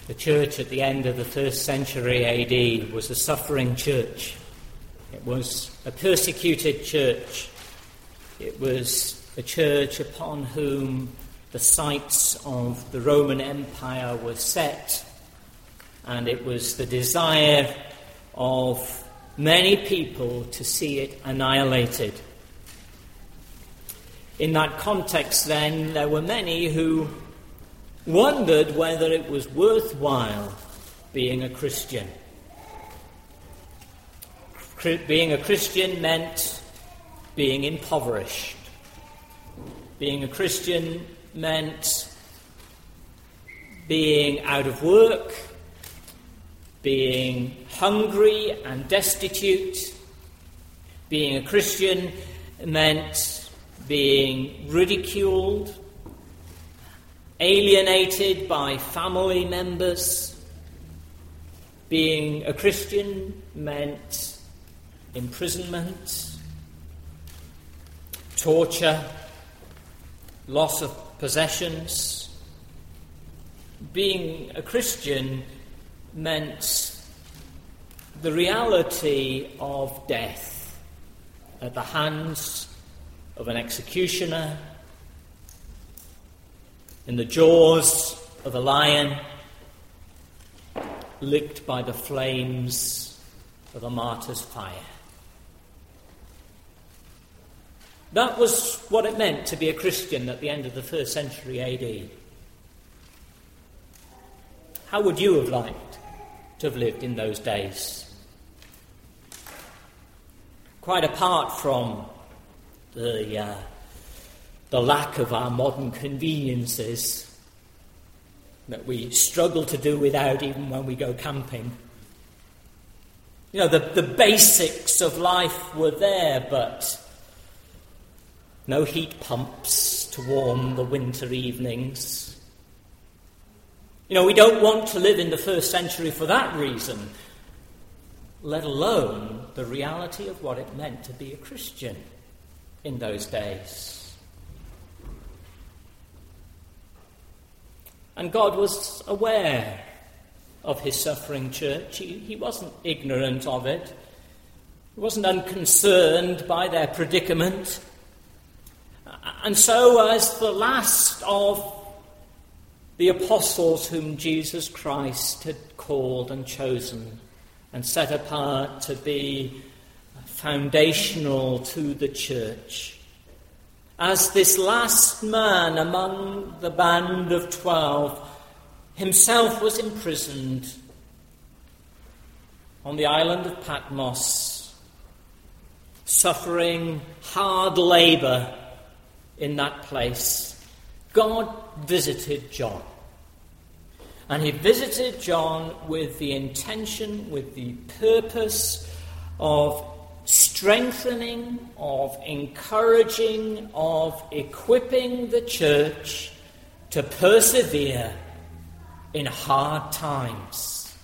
The church at the end of the 1st century AD was a suffering church. It was a persecuted church. It was a church upon whom the sights of the Roman Empire were set, and it was the desire of many people to see it annihilated. In that context, then, there were many who wondered whether it was worthwhile being a Christian. Being a Christian meant being impoverished. Being a Christian meant being out of work, being hungry and destitute. Being a Christian meant being ridiculed, alienated by family members. Being a Christian meant imprisonment, torture, loss of possessions. Being a Christian meant the reality of death at the hands of an executioner, in the jaws of a lion, licked by the flames of a martyr's fire. That was what it meant to be a Christian at the end of the 1st century AD. How would you have liked to have lived in those days? Quite apart from the lack of our modern conveniences that we struggle to do without even when we go camping. You know, the basics of life were there, but no heat pumps to warm the winter evenings. You know, we don't want to live in the 1st century for that reason, let alone the reality of what it meant to be a Christian in those days. And God was aware of his suffering church. He wasn't ignorant of it. He wasn't unconcerned by their predicament. And so, as the last of the apostles whom Jesus Christ had called and chosen and set apart to be foundational to the church, as this last man among the band of 12 himself was imprisoned on the island of Patmos, suffering hard labour in that place, God visited John. And he visited John with the intention, with the purpose of strengthening, of encouraging, of equipping the church to persevere in hard times.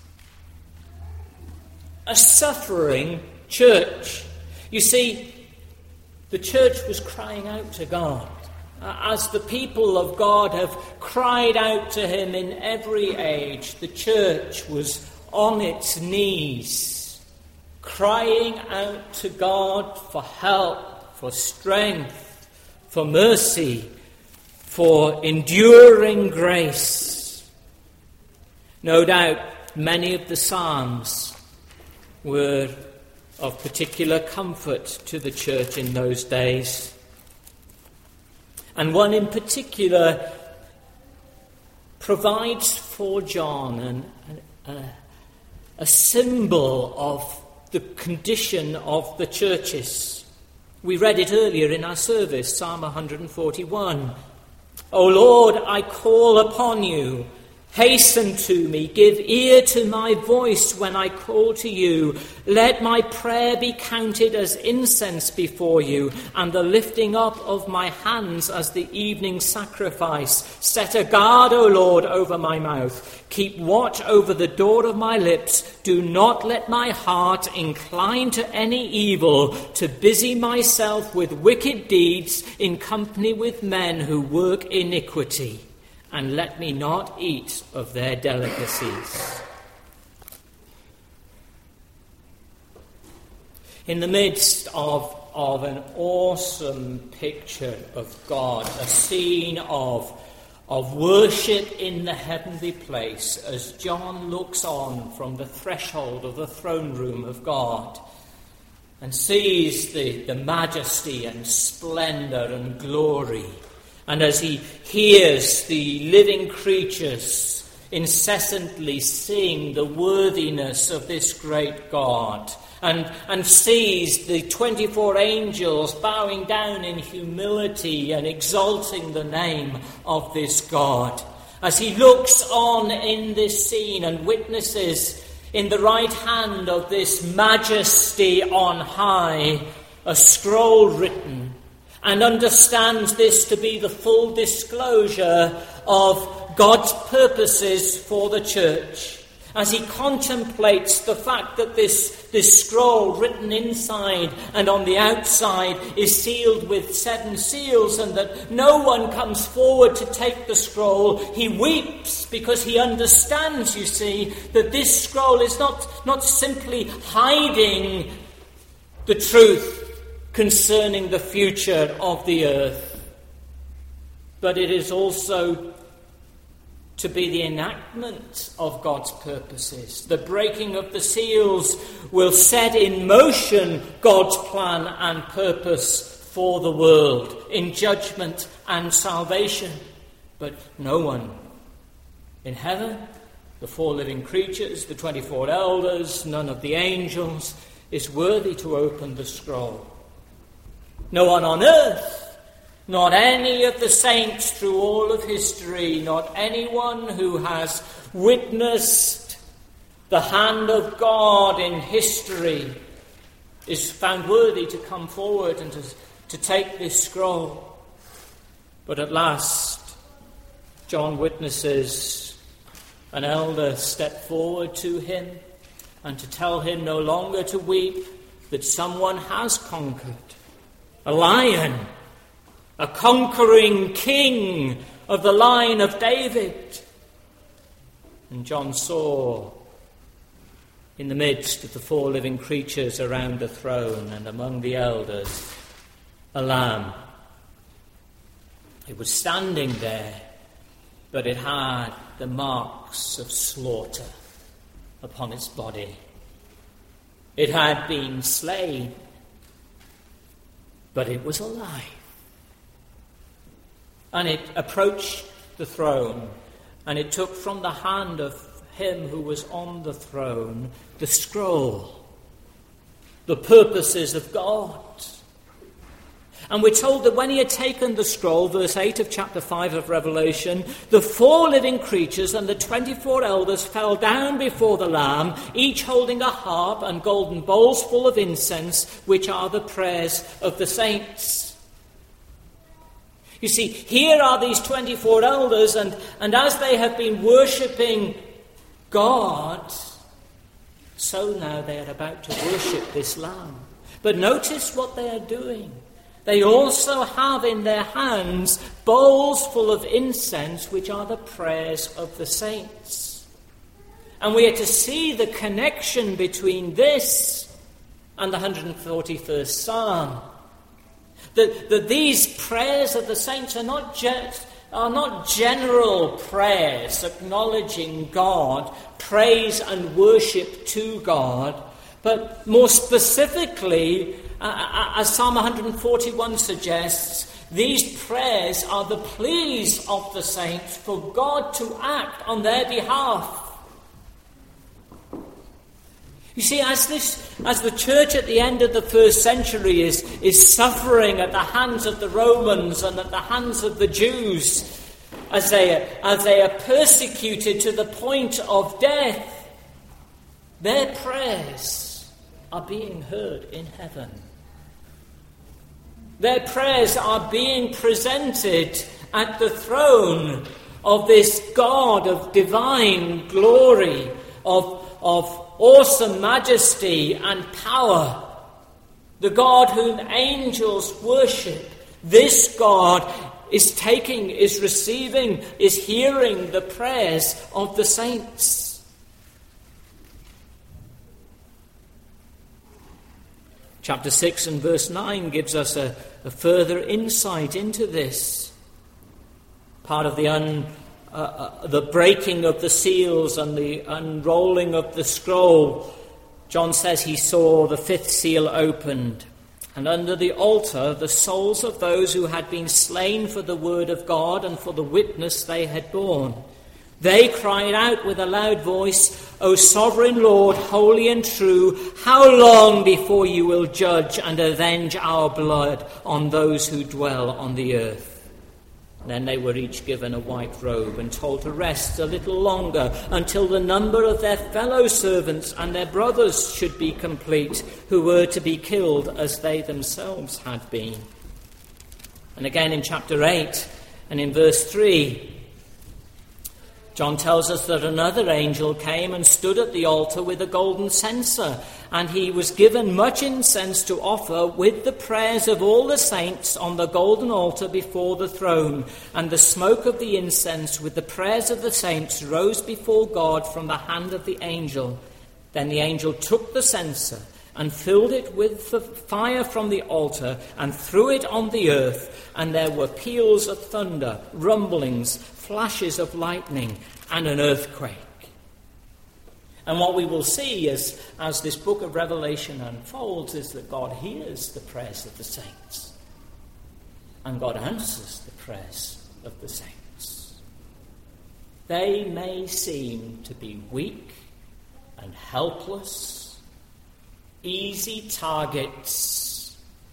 A suffering church. You see, the church was crying out to God, as the people of God have cried out to him in every age. The church was on its knees, crying out to God for help, for strength, for mercy, for enduring grace. No doubt many of the Psalms were of particular comfort to the church in those days. And one in particular provides for John a symbol of the condition of the churches. We read it earlier in our service, Psalm 141. O Lord, I call upon you. Hasten to me, give ear to my voice when I call to you. Let my prayer be counted as incense before you, and the lifting up of my hands as the evening sacrifice. Set a guard, O Lord, over my mouth. Keep watch over the door of my lips. Do not let my heart incline to any evil, to busy myself with wicked deeds in company with men who work iniquity. and let me not eat of their delicacies. In the midst of an awesome picture of God, a scene of worship in the heavenly place, as John looks on from the threshold of the throne room of God and sees the majesty and splendour and glory, and as he hears the living creatures incessantly sing the worthiness of this great God, and sees the 24 angels bowing down in humility and exalting the name of this God. As he looks on in this scene and witnesses in the right hand of this majesty on high a scroll written, and understands this to be the full disclosure of God's purposes for the church, as he contemplates the fact that this scroll written inside and on the outside is sealed with 7 seals, and that no one comes forward to take the scroll, he weeps because he understands, you see, that this scroll is not simply hiding the truth concerning the future of the earth, but it is also to be the enactment of God's purposes. The breaking of the seals will set in motion God's plan and purpose for the world in judgment and salvation. But no one in heaven, the 4 living creatures, the 24 elders, none of the angels, is worthy to open the scroll. No one on earth, not any of the saints through all of history, not anyone who has witnessed the hand of God in history is found worthy to come forward and to take this scroll. But at last, John witnesses an elder step forward to him and to tell him no longer to weep, that someone has conquered. A lion, a conquering king of the line of David. And John saw in the midst of the 4 living creatures around the throne and among the elders a lamb. It was standing there, but it had the marks of slaughter upon its body. It had been slain, but it was alive. And it approached the throne, and it took from the hand of him who was on the throne the scroll, the purposes of God. And we're told that when he had taken the scroll, verse 8 of chapter 5 of Revelation, the 4 living creatures and the 24 elders fell down before the Lamb, each holding a harp and golden bowls full of incense, which are the prayers of the saints. You see, here are these 24 elders, and as they have been worshipping God, so now they are about to worship this Lamb. But notice what they are doing. They also have in their hands bowls full of incense, which are the prayers of the saints. And we are to see the connection between this and the 141st Psalm. That these prayers of the saints are not general prayers acknowledging God, praise and worship to God, but more specifically, as Psalm 141 suggests, these prayers are the pleas of the saints for God to act on their behalf. You see, as the church at the end of the first century is suffering at the hands of the Romans and at the hands of the Jews, as they are persecuted to the point of death, their prayers are being heard in heaven. Their prayers are being presented at the throne of this God of divine glory, of awesome majesty and power, the God whom angels worship. This God is taking, is receiving, is hearing the prayers of the saints. Chapter 6 and verse 9 gives us a further insight into this. Part of the breaking of the seals and the unrolling of the scroll, John says he saw the fifth seal opened, and under the altar the souls of those who had been slain for the word of God and for the witness they had borne. They cried out with a loud voice, "O sovereign Lord, holy and true, how long before you will judge and avenge our blood on those who dwell on the earth?" Then they were each given a white robe and told to rest a little longer until the number of their fellow servants and their brothers should be complete, who were to be killed as they themselves had been. And again in chapter 8 and in verse 3, John tells us that another angel came and stood at the altar with a golden censer, and he was given much incense to offer with the prayers of all the saints on the golden altar before the throne. And the smoke of the incense with the prayers of the saints rose before God from the hand of the angel. Then the angel took the censer and filled it with the fire from the altar and threw it on the earth, and there were peals of thunder, rumblings, flashes of lightning, and an earthquake. And what we will see as this book of Revelation unfolds is that God hears the prayers of the saints, and God answers the prayers of the saints. They may seem to be weak and helpless, easy targets,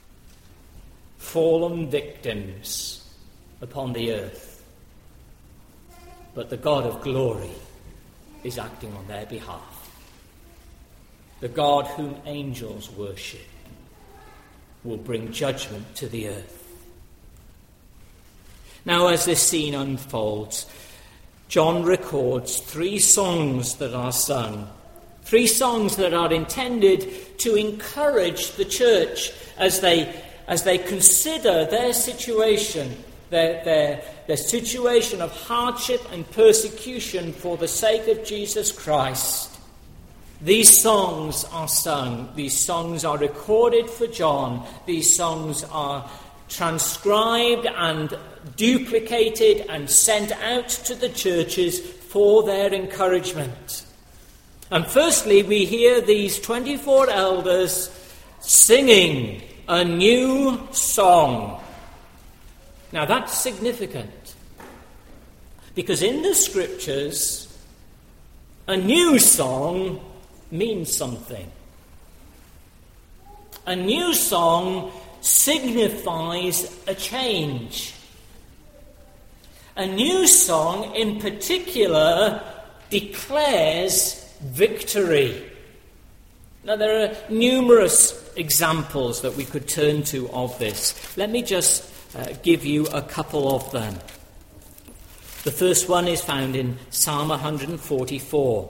fallen victims upon the earth. But the God of glory is acting on their behalf. The God whom angels worship will bring judgment to the earth. Now, as this scene unfolds, John records 3 songs that are sung. 3 songs that are intended to encourage the church as they consider their situation, their situation of hardship and persecution for the sake of Jesus Christ. These songs are sung. These songs are recorded for John. These songs are transcribed and duplicated and sent out to the churches for their encouragement. And firstly, we hear these 24 elders singing a new song. Now that's significant, because in the scriptures, a new song means something. A new song signifies a change. A new song, in particular, declares victory. Now, there are numerous examples that we could turn to of this. Let me just give you a couple of them. The first one is found in Psalm 144,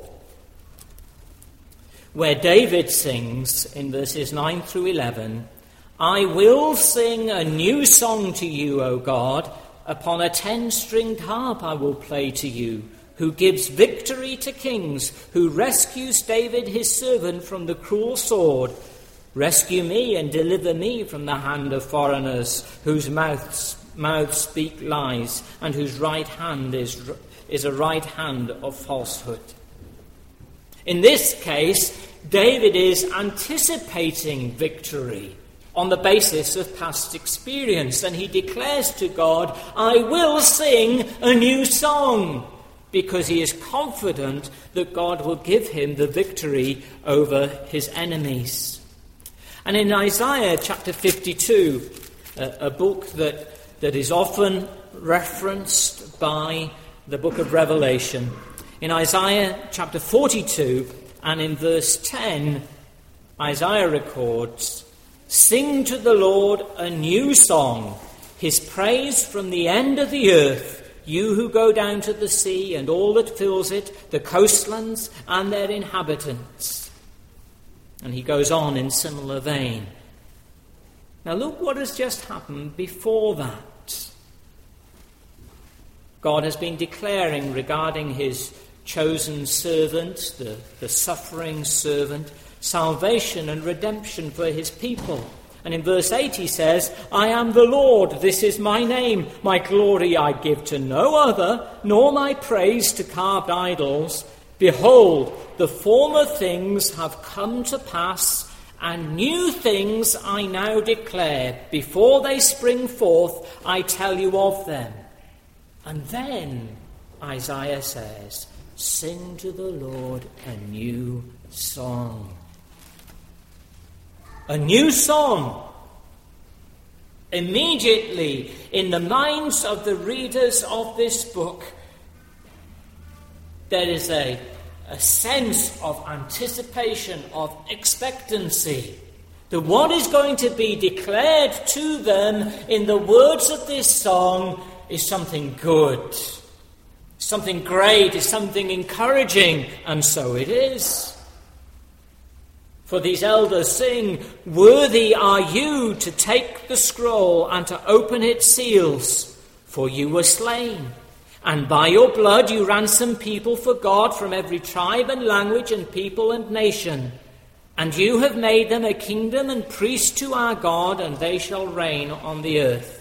where David sings in verses 9 through 11, "I will sing a new song to you, O God. Upon a 10-stringed harp I will play to you, who gives victory to kings, who rescues David his servant from the cruel sword. Rescue me and deliver me from the hand of foreigners, whose mouths speak lies, and whose right hand is a right hand of falsehood." In this case, David is anticipating victory on the basis of past experience, and he declares to God, "I will sing a new song," because he is confident that God will give him the victory over his enemies. And in Isaiah chapter 52, a book that is often referenced by the book of Revelation, in Isaiah chapter 42 and in verse 10, Isaiah records, "Sing to the Lord a new song, his praise from the end of the earth, you who go down to the sea and all that fills it, the coastlands and their inhabitants." And he goes on in similar vein. Now look what has just happened before that. God has been declaring regarding his chosen servant, the suffering servant, salvation and redemption for his people. And in verse 8 he says, I am the Lord, this is my name. My glory I give to no other, nor my praise to carved idols. Behold, the former things have come to pass, and new things I now declare. Before they spring forth, I tell you of them. And then, Isaiah says, sing to the Lord a new song. A new song. Immediately, in the minds of the readers of this book, there is a sense of anticipation, of expectancy, that what is going to be declared to them in the words of this song is something good, something great, is something encouraging, and so it is. For these elders sing, worthy are you to take the scroll and to open its seals, for you were slain. And by your blood you ransomed people for God from every tribe and language and people and nation. And you have made them a kingdom and priests to our God, and they shall reign on the earth.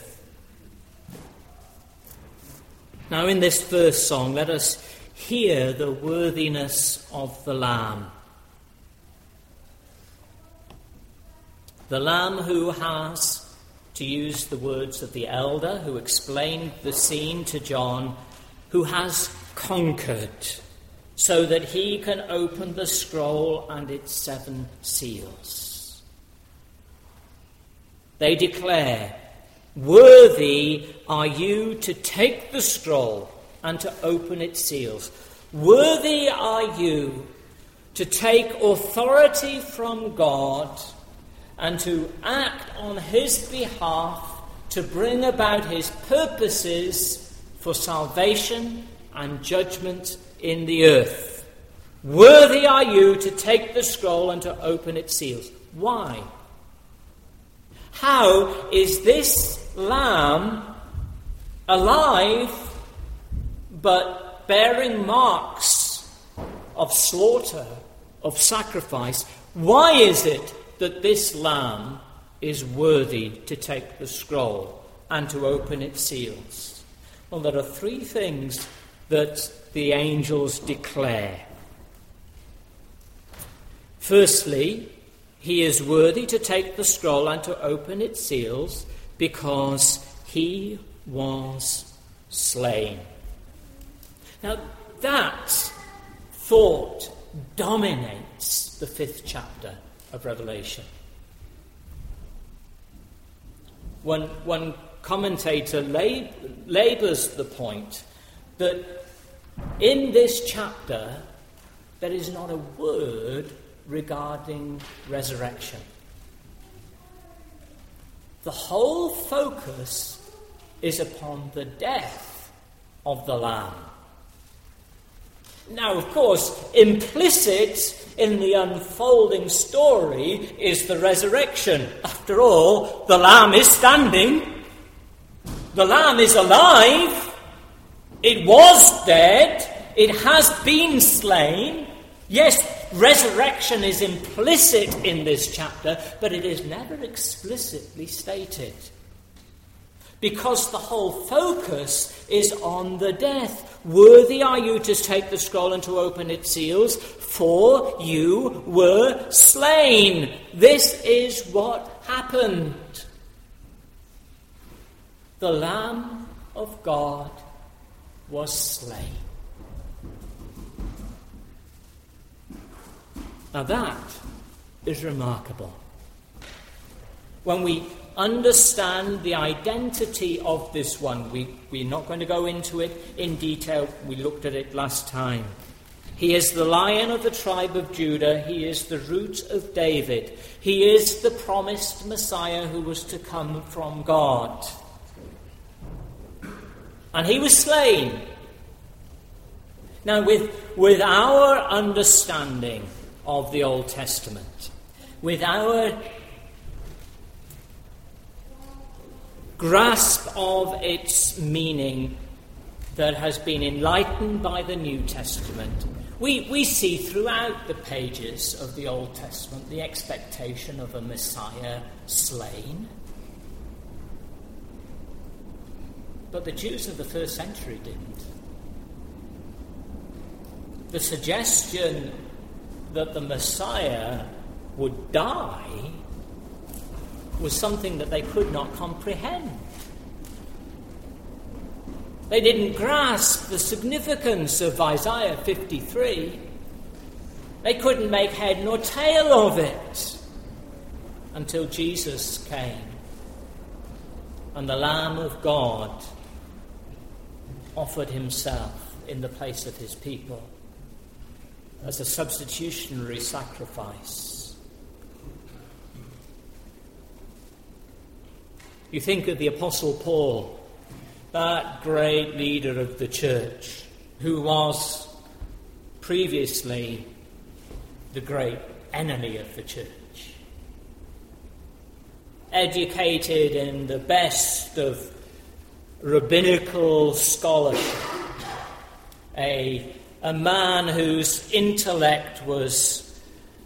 Now in this first song, let us hear the worthiness of the Lamb. The Lamb who has, to use the words of the elder who explained the scene to John, who has conquered so that he can open the scroll and its 7 seals. They declare, worthy are you to take the scroll and to open its seals. Worthy are you to take authority from God and to act on his behalf to bring about his purposes for salvation and judgment in the earth. Worthy are you to take the scroll and to open its seals. Why? How is this lamb alive but bearing marks of slaughter, of sacrifice? Why is it that this lamb is worthy to take the scroll and to open its seals? Well, there are 3 things that the angels declare. Firstly, he is worthy to take the scroll and to open its seals because he was slain. Now, that thought dominates the 5th chapter of Revelation. One commentator labours the point that in this chapter there is not a word regarding resurrection. The whole focus is upon the death of the Lamb. Now, of course, implicit in the unfolding story is the resurrection. After all, the Lamb is standing. The Lamb is alive. It was dead. It has been slain. Yes, resurrection is implicit in this chapter, but it is never explicitly stated. Because the whole focus is on the death. Worthy are you to take the scroll and to open its seals, for you were slain. This is what happened. The Lamb of God was slain. Now that is remarkable. When we understand the identity of this one, we're not going to go into it in detail. We looked at it last time. He is the Lion of the tribe of Judah. He is the root of David. He is the promised Messiah who was to come from God. And he was slain. Now, with our understanding of the Old Testament, with our grasp of its meaning, that has been enlightened by the New Testament. We see throughout the pages of the Old Testament the expectation of a Messiah slain. But the Jews of the first century didn't. The suggestion that the Messiah would die was something that they could not comprehend. They didn't grasp the significance of Isaiah 53. They couldn't make head nor tail of it until Jesus came and the Lamb of God offered himself in the place of his people as a substitutionary sacrifice. You think of the Apostle Paul, that great leader of the church, who was previously the great enemy of the church. Educated in the best of rabbinical scholarship, a man whose intellect was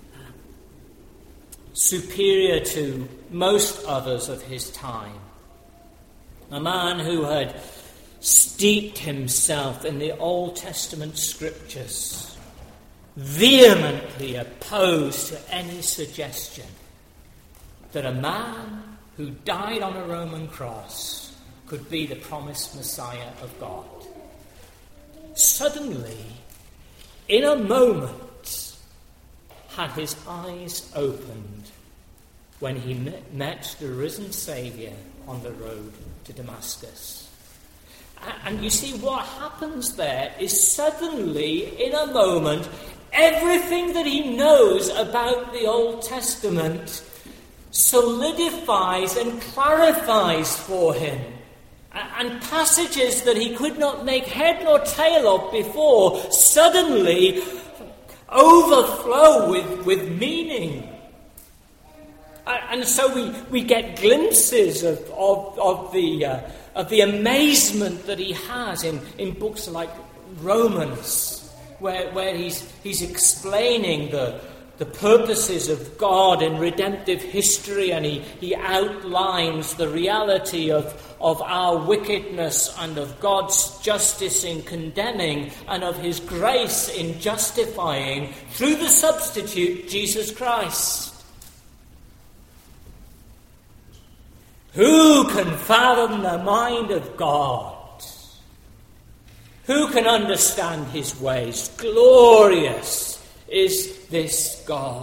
superior to most others of his time. A man who had steeped himself in the Old Testament scriptures, vehemently opposed to any suggestion that a man who died on a Roman cross could be the promised Messiah of God. Suddenly, in a moment, had his eyes opened when he met the risen Saviour on the road to Damascus. And you see, what happens there is suddenly, in a moment, everything that he knows about the Old Testament solidifies and clarifies for him. And passages that he could not make head nor tail of before suddenly overflow with meaning. And so we get glimpses of the amazement that he has in books like Romans, where he's explaining the purposes of God in redemptive history, and he outlines the reality of our wickedness and of God's justice in condemning and of his grace in justifying through the substitute, Jesus Christ. Who can fathom the mind of God? Who can understand his ways? Glorious is this God.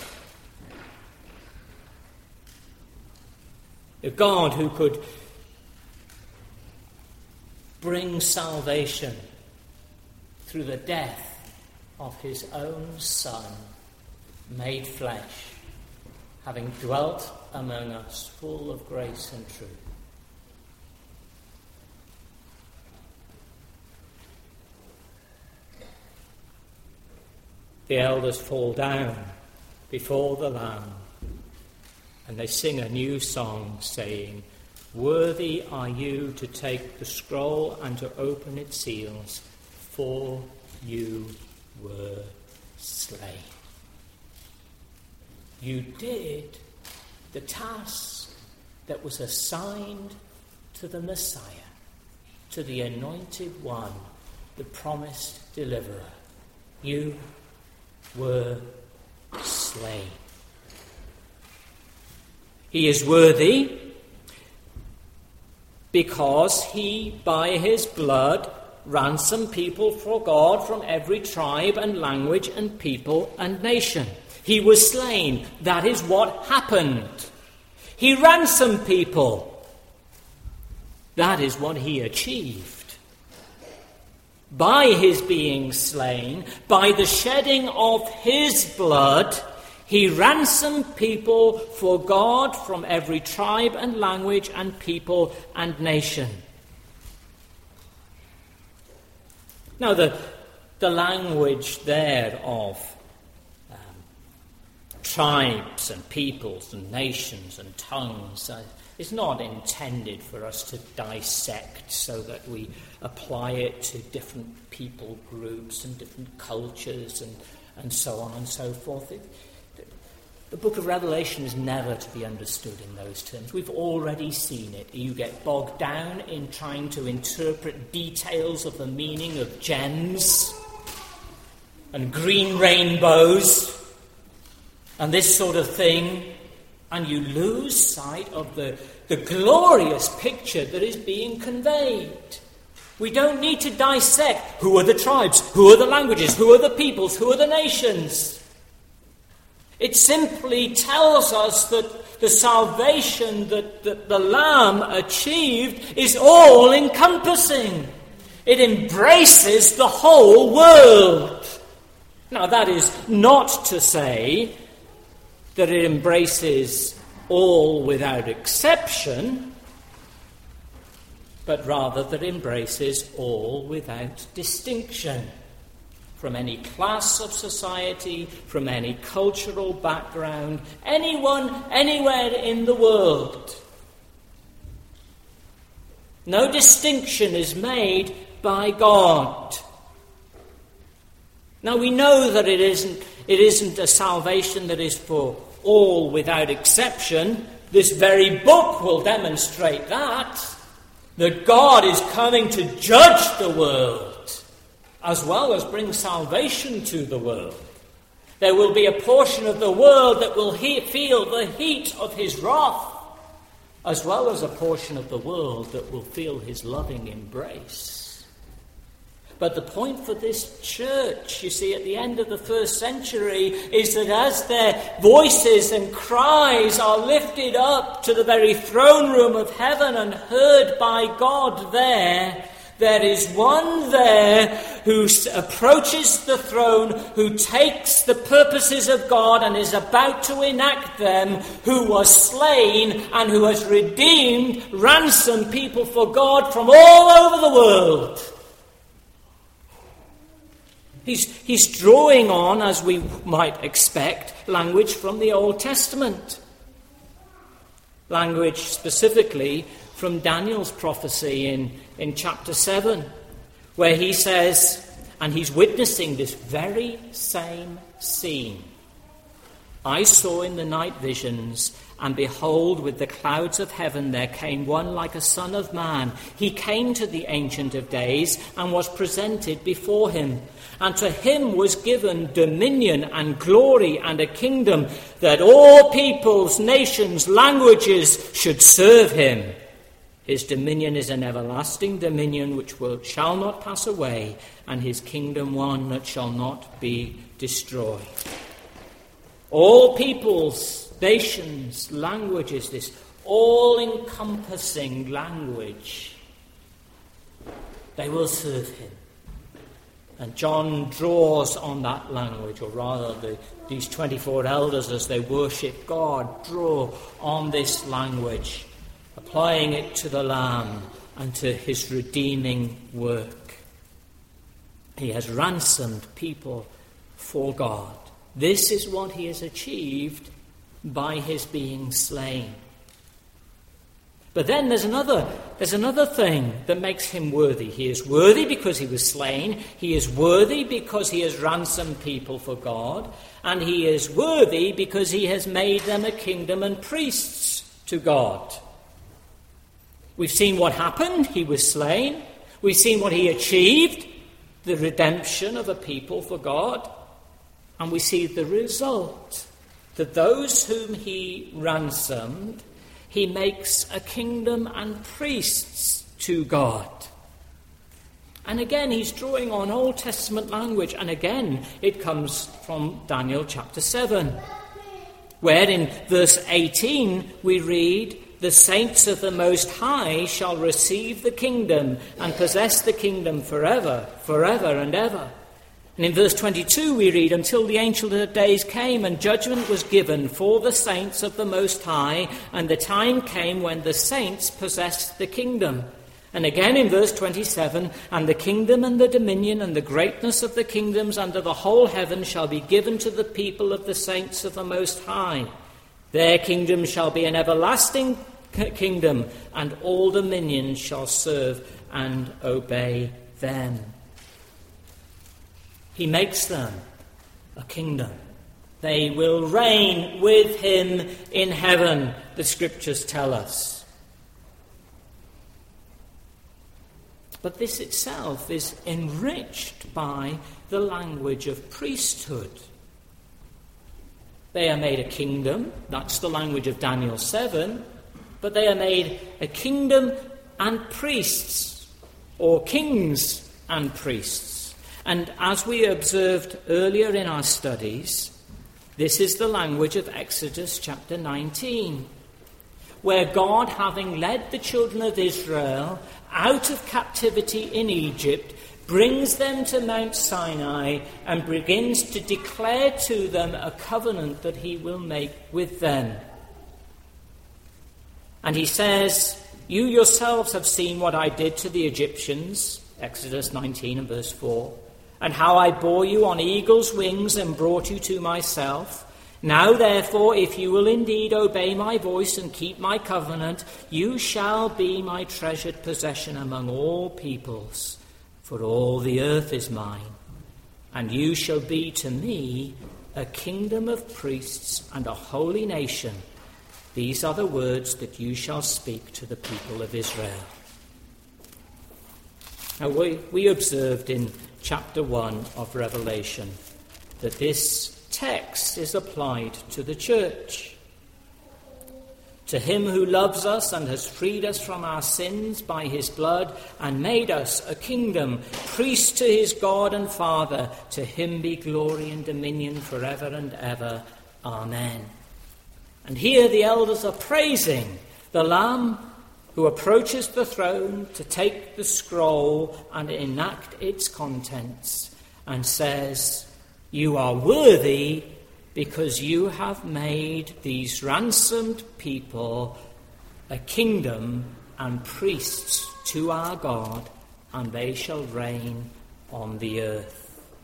A God who could bring salvation through the death of his own Son, made flesh, having dwelt among us, full of grace and truth. The elders fall down before the Lamb, and they sing a new song, saying, "Worthy are you to take the scroll and to open its seals, for you were slain." You did the task that was assigned to the Messiah, to the Anointed One, the promised deliverer. You were slain. He is worthy because he, by his blood, ransomed people for God from every tribe and language and people and nation. He was slain. That is what happened. He ransomed people. That is what he achieved. By his being slain, by the shedding of his blood, he ransomed people for God from every tribe and language and people and nation. Now, the language there of tribes and peoples and nations and tongues, is not intended for us to dissect so that we apply it to different people groups and different cultures and so on and so forth. The book of Revelation is never to be understood in those terms. We've already seen it. You get bogged down in trying to interpret details of the meaning of gems and green rainbows and this sort of thing, and you lose sight of the glorious picture that is being conveyed. We don't need to dissect who are the tribes, who are the languages, who are the peoples, who are the nations. It simply tells us that the salvation that the Lamb achieved is all-encompassing. It embraces the whole world. Now, that is not to say that it embraces all without exception, but rather that it embraces all without distinction. From any class of society, from any cultural background, anyone, anywhere in the world. No distinction is made by God. Now we know that it isn't a salvation that is for all without exception. This very book will demonstrate that God is coming to judge the world, as well as bring salvation to the world. There will be a portion of the world that will feel the heat of his wrath, as well as a portion of the world that will feel his loving embrace. But the point for this church, you see, at the end of the first century, is that as their voices and cries are lifted up to the very throne room of heaven and heard by God there is one there who approaches the throne, who takes the purposes of God and is about to enact them, who was slain and who has redeemed, ransomed people for God from all over the world. He's drawing on, as we might expect, language from the Old Testament. Language specifically from Daniel's prophecy in chapter 7, where he says, and he's witnessing this very same scene. I saw in the night visions, and behold, with the clouds of heaven there came one like a son of man. He came to the Ancient of Days and was presented before him. And to him was given dominion and glory and a kingdom, that all peoples, nations, languages should serve him. His dominion is an everlasting dominion which shall not pass away, and his kingdom one that shall not be destroyed. All peoples, nations, languages, this all-encompassing language, they will serve him. And John draws on that language, or rather these 24 elders as they worship God draw on this language, applying it to the Lamb and to his redeeming work. He has ransomed people for God. This is what he has achieved by his being slain. But then there's another thing that makes him worthy. He is worthy because he was slain. He is worthy because he has ransomed people for God. And he is worthy because he has made them a kingdom and priests to God. We've seen what happened. He was slain. We've seen what he achieved, the redemption of a people for God. And we see the result, that those whom he ransomed, he makes a kingdom and priests to God. And again, he's drawing on Old Testament language. And again, it comes from Daniel chapter 7, where in verse 18 we read, the saints of the Most High shall receive the kingdom and possess the kingdom forever, forever and ever. And in verse 22 we read, until the Ancient of Days came and judgment was given for the saints of the Most High, and the time came when the saints possessed the kingdom. And again in verse 27, and the kingdom and the dominion and the greatness of the kingdoms under the whole heaven shall be given to the people of the saints of the Most High. Their kingdom shall be an everlasting kingdom, and all dominions shall serve and obey them. He makes them a kingdom. They will reign with him in heaven, the scriptures tell us. But this itself is enriched by the language of priesthood. They are made a kingdom, that's the language of Daniel 7, but they are made a kingdom and priests, or kings and priests. And as we observed earlier in our studies, this is the language of Exodus chapter 19, where God, having led the children of Israel out of captivity in Egypt, brings them to Mount Sinai and begins to declare to them a covenant that he will make with them. And he says, "You yourselves have seen what I did to the Egyptians," Exodus 19 and verse 4, "and how I bore you on eagle's wings and brought you to myself. Now, therefore, if you will indeed obey my voice and keep my covenant, you shall be my treasured possession among all peoples, for all the earth is mine. And you shall be to me a kingdom of priests and a holy nation. These are the words that you shall speak to the people of Israel." Now, we observed in chapter 1 of Revelation that this text is applied to the church. "To him who loves us and has freed us from our sins by his blood and made us a kingdom, priests to his God and Father, to him be glory and dominion forever and ever. Amen." And here the elders are praising the Lamb who approaches the throne to take the scroll and enact its contents, and says, "You are worthy because you have made these ransomed people a kingdom and priests to our God, and they shall reign on the earth."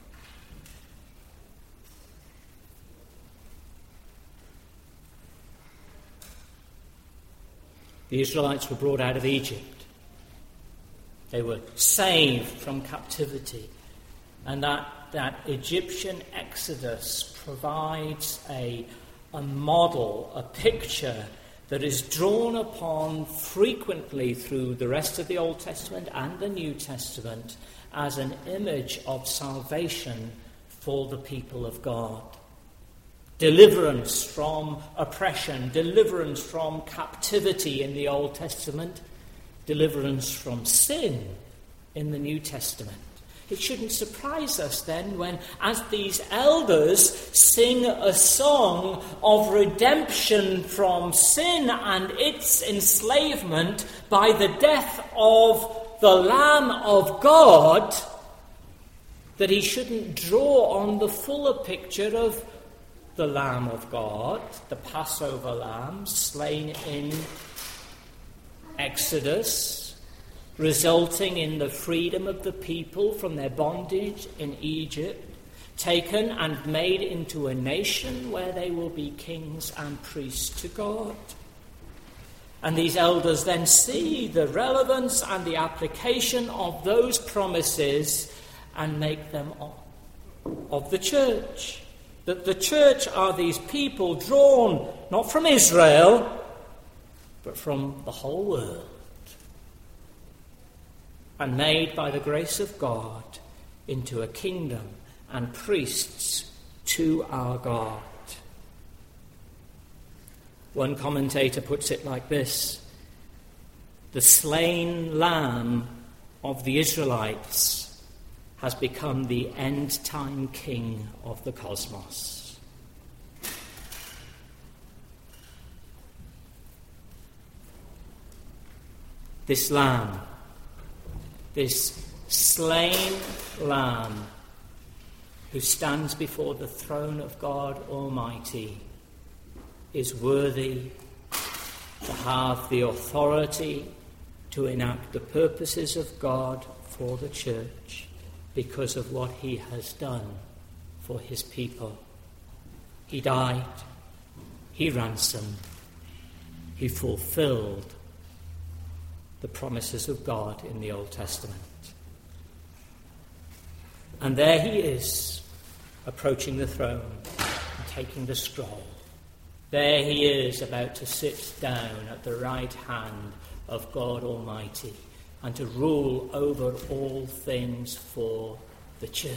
The Israelites were brought out of Egypt. They were saved from captivity. And that Egyptian exodus provides a model, a picture that is drawn upon frequently through the rest of the Old Testament and the New Testament as an image of salvation for the people of God. Deliverance from oppression, deliverance from captivity in the Old Testament, deliverance from sin in the New Testament. It shouldn't surprise us then when, as these elders sing a song of redemption from sin and its enslavement by the death of the Lamb of God, that he shouldn't draw on the fuller picture of the Lamb of God, the Passover Lamb, slain in Exodus, resulting in the freedom of the people from their bondage in Egypt, taken and made into a nation where they will be kings and priests to God. And these elders then see the relevance and the application of those promises and make them of the church. That the church are these people drawn not from Israel, but from the whole world, and made by the grace of God into a kingdom and priests to our God. One commentator puts it like this: the slain Lamb of the Israelites has become the end-time king of the cosmos. This Lamb, this slain Lamb who stands before the throne of God Almighty, is worthy to have the authority to enact the purposes of God for the church, because of what he has done for his people. He died, he ransomed, he fulfilled the promises of God in the Old Testament. And there he is, approaching the throne and taking the scroll. There he is, about to sit down at the right hand of God Almighty and to rule over all things for the church.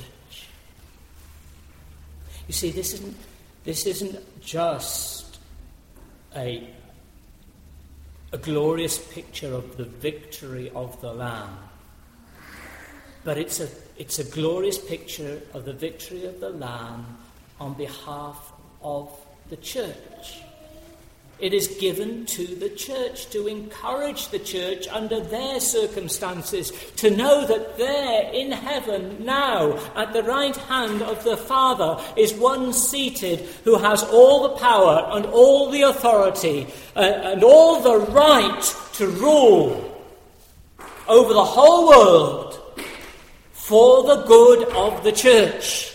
You see, this isn't just a glorious picture of the victory of the Lamb, but it's a glorious picture of the victory of the Lamb on behalf of the church. It is given to the church to encourage the church under their circumstances, to know that there in heaven now at the right hand of the Father is one seated who has all the power and all the authority and all the right to rule over the whole world for the good of the church.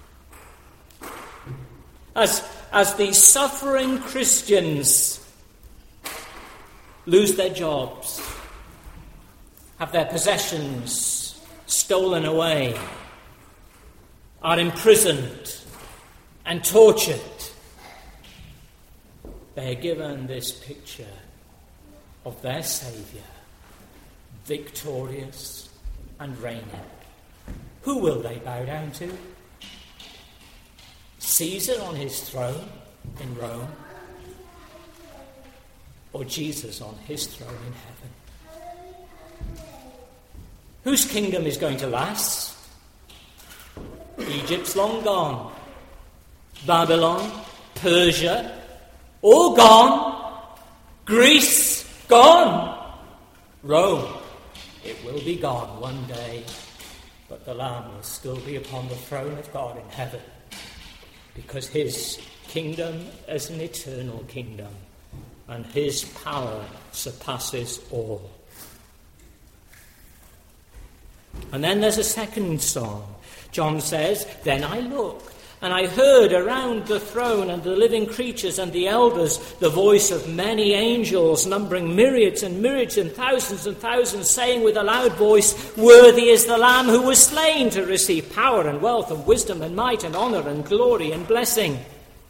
As these suffering Christians lose their jobs, have their possessions stolen away, are imprisoned and tortured, they are given this picture of their Saviour, victorious and reigning. Who will they bow down to? Caesar on his throne in Rome, or Jesus on his throne in heaven? Whose kingdom is going to last? Egypt's long gone. Babylon, Persia, all gone. Greece, gone. Rome, it will be gone one day, but the Lamb will still be upon the throne of God in heaven, because his kingdom is an eternal kingdom, and his power surpasses all. And then there's a second song. John says, "Then I looked, and I heard around the throne and the living creatures and the elders the voice of many angels, numbering myriads and myriads and thousands, saying with a loud voice, 'Worthy is the Lamb who was slain to receive power and wealth and wisdom and might and honour and glory and blessing.'"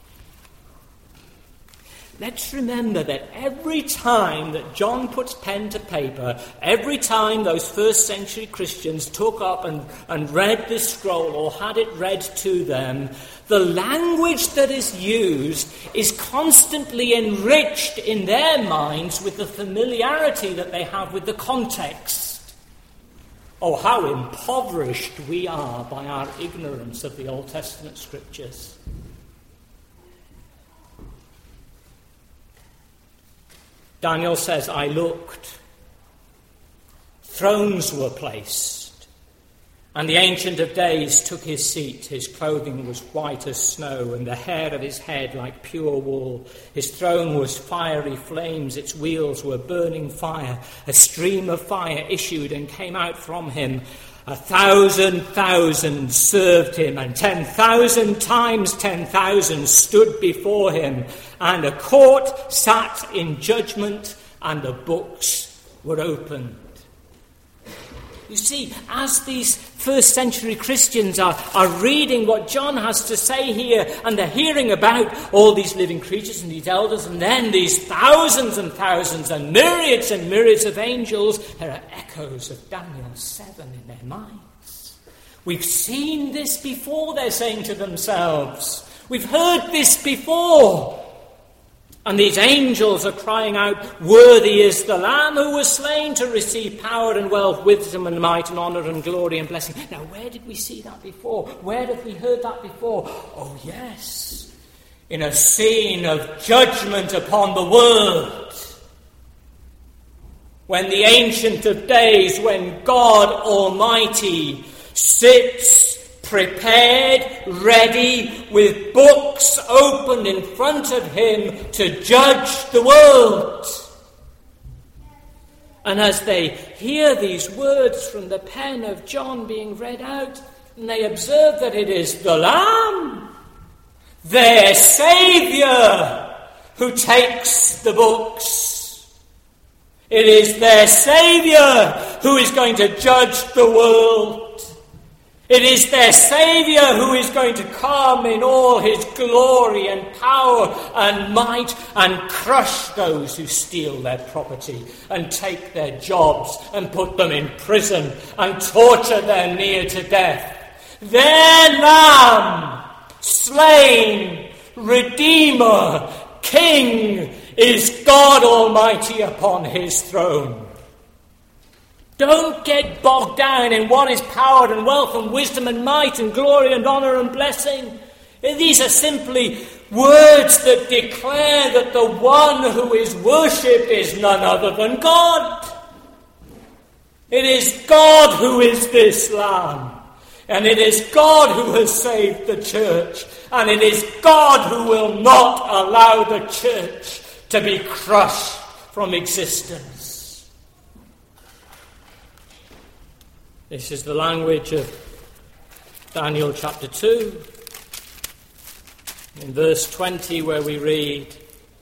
Let's remember that every time that John puts pen to paper, every time those first century Christians took up and read this scroll or had it read to them, the language that is used is constantly enriched in their minds with the familiarity that they have with the context. Oh, how impoverished we are by our ignorance of the Old Testament scriptures. Daniel says, "I looked. Thrones were placed, and the Ancient of Days took his seat. His clothing was white as snow, and the hair of his head like pure wool. His throne was fiery flames. Its wheels were burning fire. A stream of fire issued and came out from him. 1,000,000 served him, and 10,000 times 10,000 stood before him. And a court sat in judgment, and the books were opened." You see, as these first century Christians are reading what John has to say here, and they're hearing about all these living creatures and these elders, and then these thousands and thousands and myriads of angels, there are echoes of Daniel 7 in their minds. We've seen this before, they're saying to themselves. We've heard this before. And these angels are crying out, "Worthy is the Lamb who was slain to receive power and wealth, wisdom and might and honour and glory and blessing." Now, where did we see that before? Where have we heard that before? Oh, yes, in a scene of judgment upon the world. When the Ancient of Days, when God Almighty sits prepared, ready, with books opened in front of him to judge the world. And as they hear these words from the pen of John being read out, and they observe that it is the Lamb, their Saviour, who takes the books. It is their Saviour who is going to judge the world. It is their Saviour who is going to come in all his glory and power and might and crush those who steal their property and take their jobs and put them in prison and torture them near to death. Their Lamb, slain, Redeemer, King, is God Almighty upon his throne. Don't get bogged down in what is power and wealth and wisdom and might and glory and honour and blessing. These are simply words that declare that the one who is worshipped is none other than God. It is God who is this Lamb. And it is God who has saved the church. And it is God who will not allow the church to be crushed from existence. This is the language of Daniel chapter 2. In verse 20 where we read,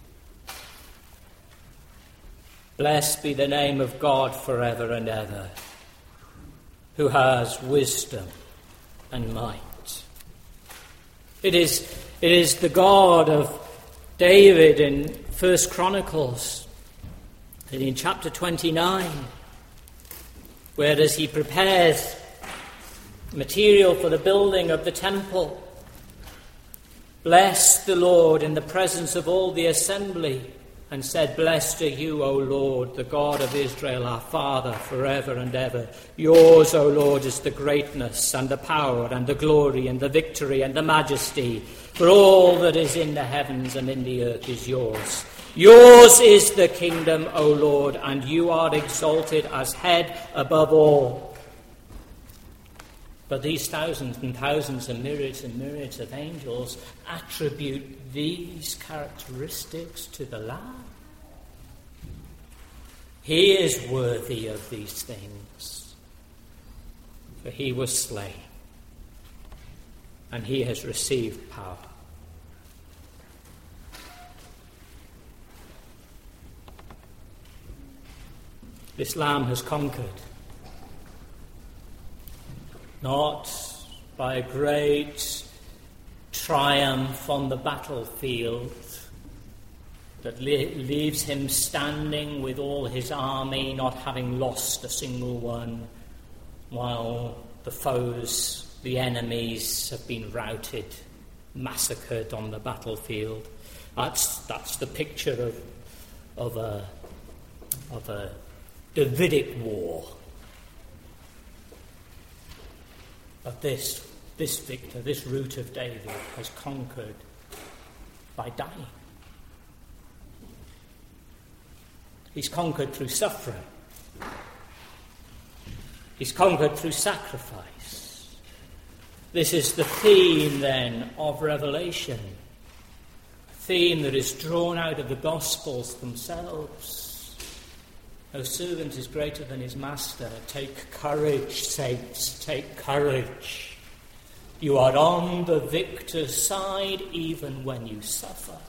"Blessed be the name of God forever and ever, who has wisdom and might." It is the God of David in 1 Chronicles, and in chapter 29, where as he prepares material for the building of the temple, blessed the Lord in the presence of all the assembly, and said, "Blessed are you, O Lord, the God of Israel, our Father, forever and ever. Yours, O Lord, is the greatness and the power and the glory and the victory and the majesty, for all that is in the heavens and in the earth is yours. Yours is the kingdom, O Lord, and you are exalted as head above all." But these thousands and thousands and myriads of angels attribute these characteristics to the Lamb. He is worthy of these things, for he was slain, and he has received power. This Lamb has conquered, not by a great triumph on the battlefield that leaves him standing with all his army, not having lost a single one, while the foes, the enemies, have been routed, massacred on the battlefield. That's the picture of a Davidic war. But this victor, this root of David, has conquered by dying. He's conquered through suffering. He's conquered through sacrifice. This is the theme, then, of Revelation. A theme that is drawn out of the Gospels themselves. No servant is greater than his master. Take courage, saints, take courage. You are on the victor's side even when you suffer.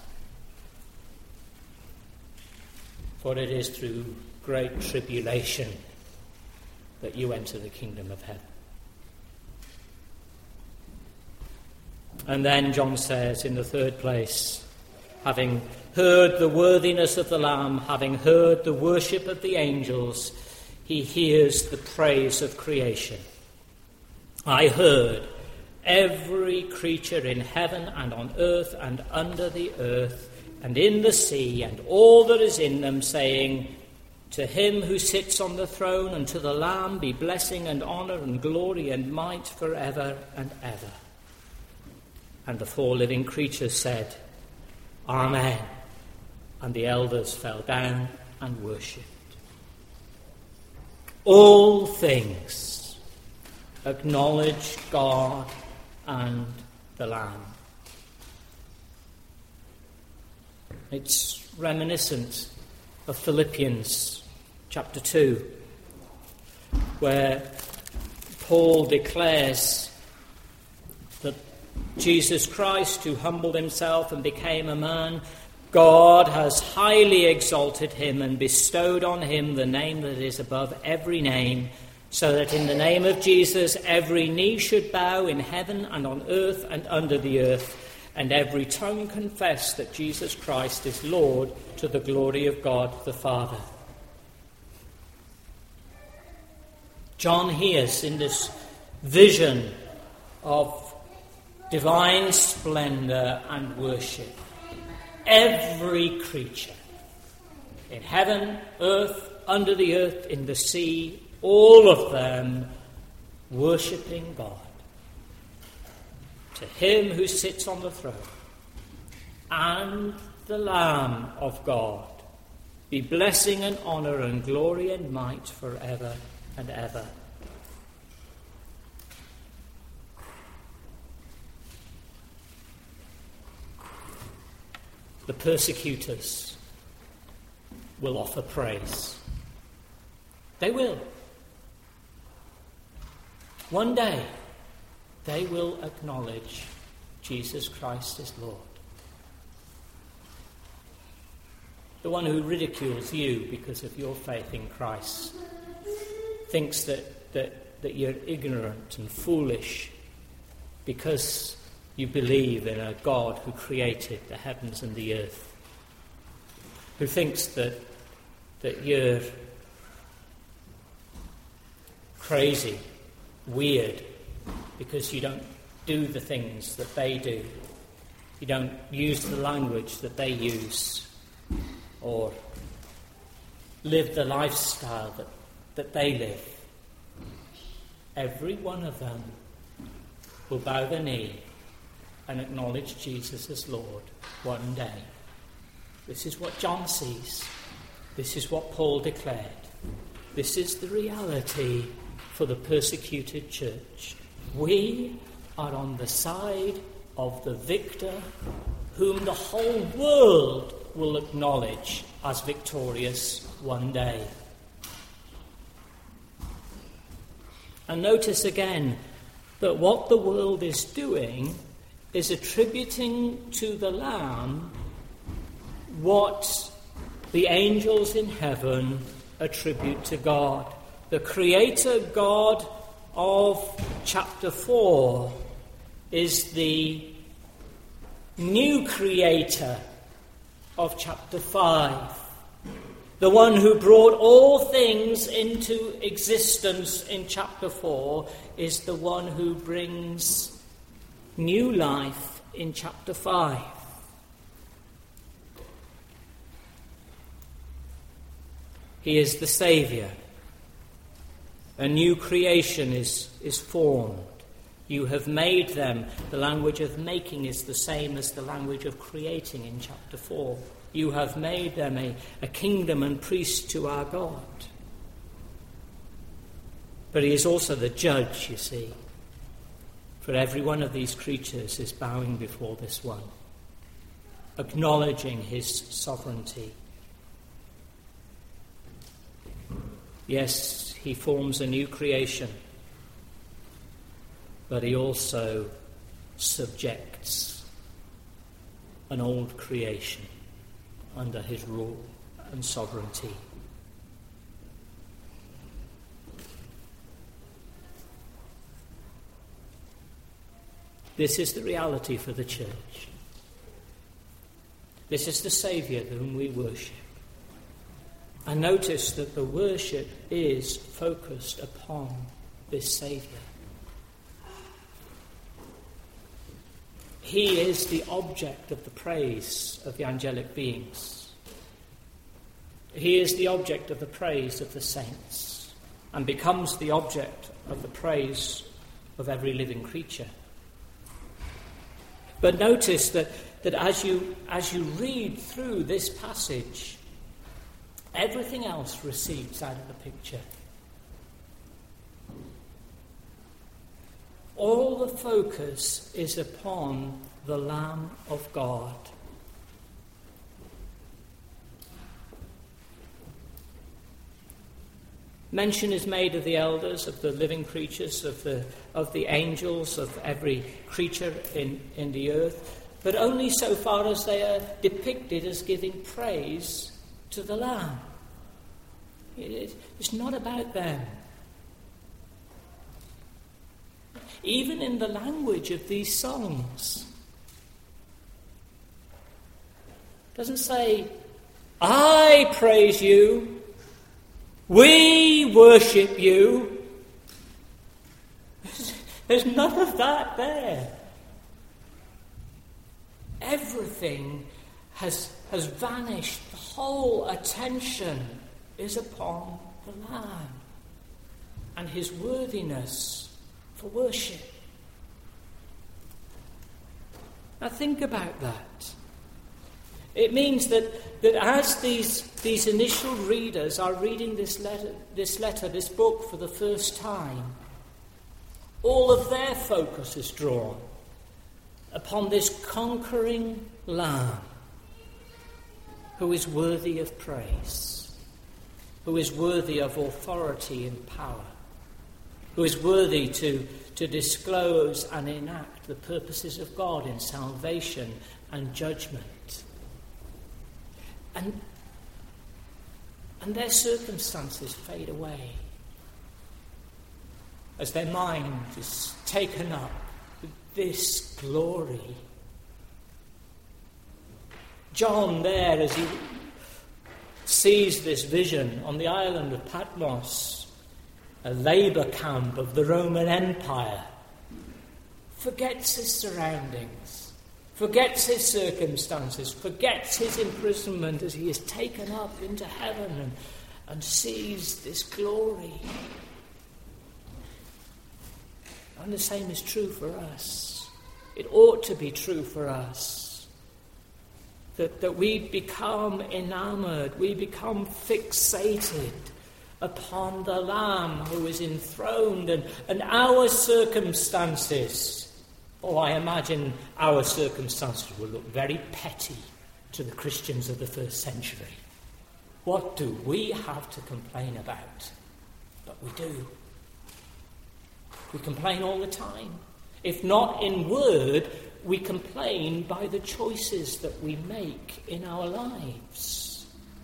For it is through great tribulation that you enter the kingdom of heaven. And then John says in the third place, having heard the worthiness of the Lamb, having heard the worship of the angels, he hears the praise of creation. I heard every creature in heaven and on earth and under the earth and in the sea and all that is in them, saying, "To him who sits on the throne and to the Lamb be blessing and honour and glory and might forever and ever." And the 4 living creatures said, "Amen." And the elders fell down and worshipped. All things acknowledge God and the Lamb. It's reminiscent of Philippians chapter 2, where Paul declares that Jesus Christ, who humbled himself and became a man, God has highly exalted him and bestowed on him the name that is above every name, so that in the name of Jesus every knee should bow in heaven and on earth and under the earth, and every tongue confess that Jesus Christ is Lord, to the glory of God the Father. John hears in this vision of divine splendour and worship every creature in heaven, earth, under the earth, in the sea, all of them worshipping God. To him who sits on the throne and the Lamb of God be blessing and honour and glory and might forever and ever. The persecutors will offer praise. They will. One day, they will acknowledge Jesus Christ as Lord. The one who ridicules you because of your faith in Christ thinks that you're ignorant and foolish because you believe in a God who created the heavens and the earth, who thinks that you're crazy, weird, because you don't do the things that they do. You don't use the language that they use, or live the lifestyle that they live. Every one of them will bow the knee and acknowledge Jesus as Lord one day. This is what John sees. This is what Paul declared. This is the reality for the persecuted church. We are on the side of the victor, whom the whole world will acknowledge as victorious one day. And notice again that what the world is doing is attributing to the Lamb what the angels in heaven attribute to God. The Creator God of chapter 4 is the new Creator of chapter 5. The one who brought all things into existence in chapter 4 is the one who brings new life in chapter 5. He is the Saviour. A new creation is formed. You have made them. The language of making is the same as the language of creating in chapter 4. You have made them a kingdom and priests to our God. But he is also the judge, you see. For every one of these creatures is bowing before this one, acknowledging his sovereignty. Yes, he forms a new creation, but he also subjects an old creation under his rule and sovereignty. This is the reality for the church. This is the Saviour whom we worship. And notice that the worship is focused upon this Saviour. He is the object of the praise of the angelic beings. He is the object of the praise of the saints, and becomes the object of the praise of every living creature. But notice that as you read through this passage, everything else recedes out of the picture. All the focus is upon the Lamb of God. Mention is made of the elders, of the living creatures, of the angels, of every creature in the earth. but only so far as they are depicted as giving praise to the Lamb. It's not about them. Even in the language of these songs, it doesn't say, I praise you, we worship you. There's none of that there. Everything has vanished. The whole attention is upon the Lamb and his worthiness for worship. Now think about that. It means that as these initial readers are reading this book for the first time, all of their focus is drawn upon this conquering Lamb who is worthy of praise, who is worthy of authority and power, who is worthy to disclose and enact the purposes of God in salvation and judgment. And their circumstances fade away as their mind is taken up with this glory. John there, as he sees this vision on the island of Patmos, a labour camp of the Roman Empire, forgets his surroundings, forgets his circumstances, forgets his imprisonment as he is taken up into heaven and sees this glory. And the same is true for us. It ought to be true for us. That we become enamoured, we become fixated upon the Lamb who is enthroned, and our circumstances. Oh, I imagine our circumstances will look very petty to the Christians of the first century. What do we have to complain about? But we do. We complain all the time. If not in word, we complain by the choices that we make in our lives.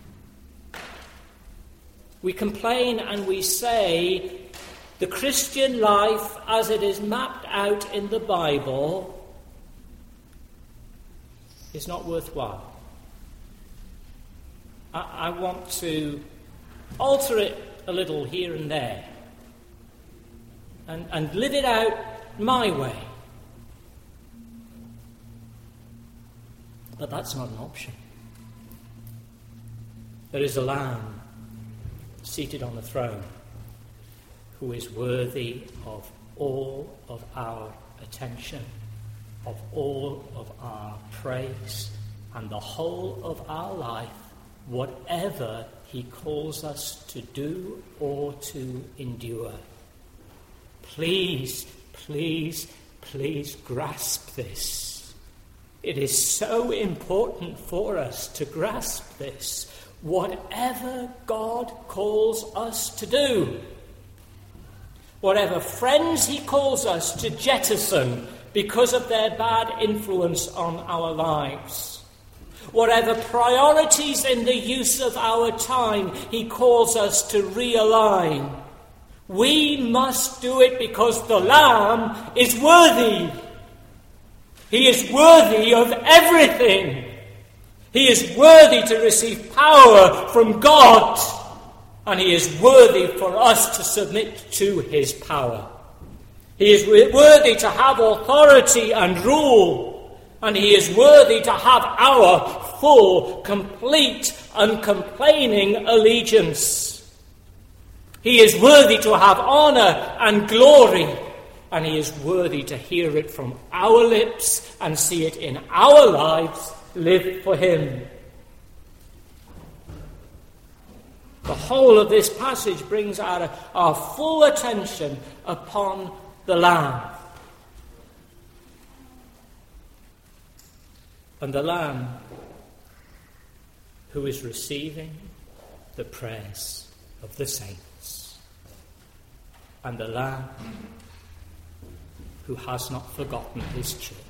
We complain and we say, the Christian life as it is mapped out in the Bible is not worthwhile. I want to alter it a little here and there and live it out my way. But that's not an option. There is a Lamb seated on the throne who is worthy of all of our attention, of all of our praise, and the whole of our life, whatever he calls us to do or to endure. Please, please, please grasp this. It is so important for us to grasp this. Whatever God calls us to do, whatever friends he calls us to jettison because of their bad influence on our lives, whatever priorities in the use of our time he calls us to realign, we must do it because the Lamb is worthy. He is worthy of everything. He is worthy to receive power from God, and he is worthy for us to submit to his power. He is worthy to have authority and rule, and he is worthy to have our full, complete, uncomplaining allegiance. He is worthy to have honour and glory, and he is worthy to hear it from our lips and see it in our lives live for him. The whole of this passage brings our full attention upon the Lamb. And the Lamb who is receiving the prayers of the saints. And the Lamb who has not forgotten his church.